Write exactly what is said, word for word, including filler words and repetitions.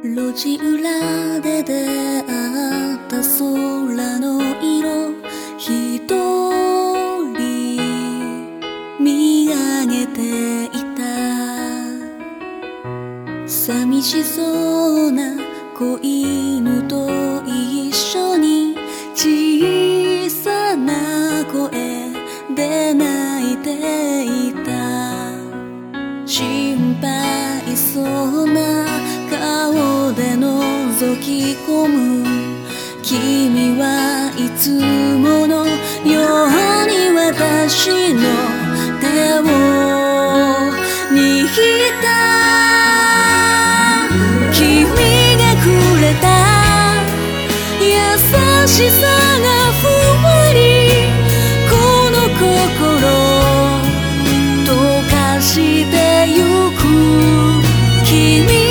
路地裏で出会った空の色、一人見上げていた。寂しそうな子犬と一緒に小さな声で泣いていた。心配そうな顔で覗き込む君はいつものように私の手を握った。君がくれた優しさがふわりこの心溶かしてゆく。君